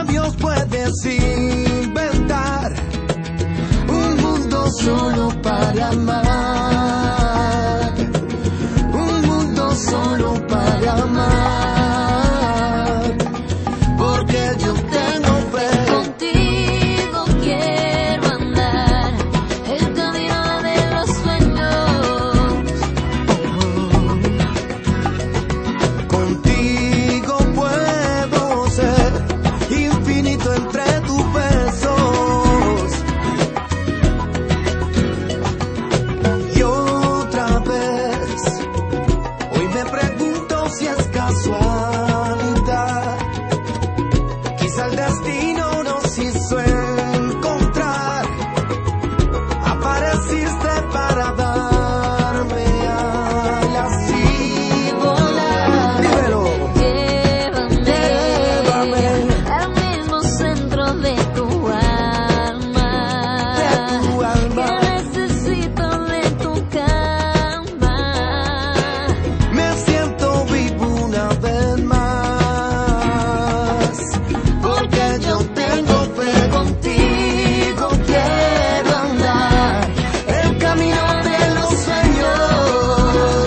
labios puedes inventar un mundo solo para amar, un mundo solo para amar, porque yo tengo fe. Contigo quiero andar el camino de los sueños. Contigo puedo ser infinito entre tus besos. Y otra vez, hoy me pregunto si es casualidad. Quizá el destino nos hizo encontrar. Apareciste para darme alas y volar. Dímelo. Llévame al mismo centro de tu alma, que necesito de tu cama. Me siento vivo una vez más, porque yo tengo fe. Contigo quiero andar el camino de los sueños.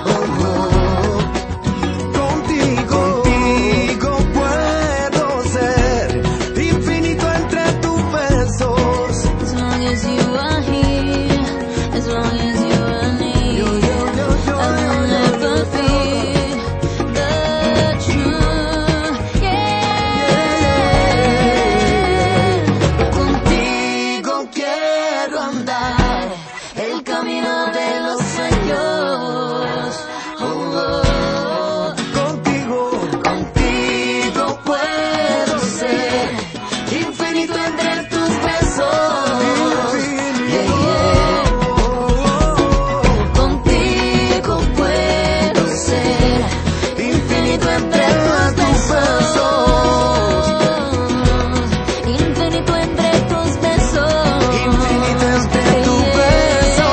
Contigo puedo ser infinito entre tus besos. As long as you are here, as long as you are near, I will never fear the truth. Yeah. Contigo quiero andar El camino de los sueños. contigo puedo ser infinito entre tus besos. Contigo puedo ser Infinito entre tus besos. infinito entre tus besos. Infinito entre tus besos.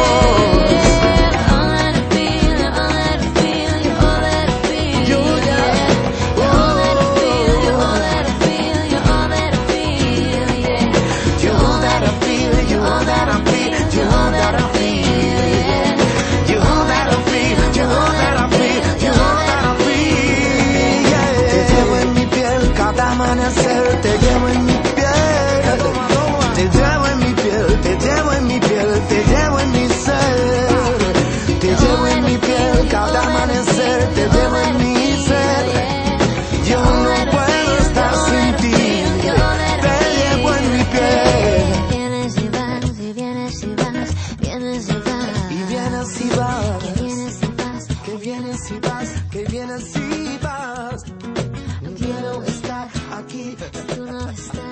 All that I feel, all that I feel, all that I feel. Yo ya. All that I feel, all that I feel, all that I feel, yeah. You're that I feel, you're that I feel, you're that I feel, yeah. You're that I feel, you're that I feel, you're that I feel, yeah. Te llevo en mi piel cada amanecer, te llevo en mi piel. Te llevo en mi piel, te llevo en mi piel, te llevo en mi ser. Te llevo en mi piel cada amanecer, te llevo en mi ser. Yo no puedo estar sin ti, te llevo en mi piel. Vienes y vas, y vienes y vas, vienes y vas. Y vienes y vas, Que vienes y vas, que vienes y vas, que vienes y vas. no quiero Estar aquí, tú no estás.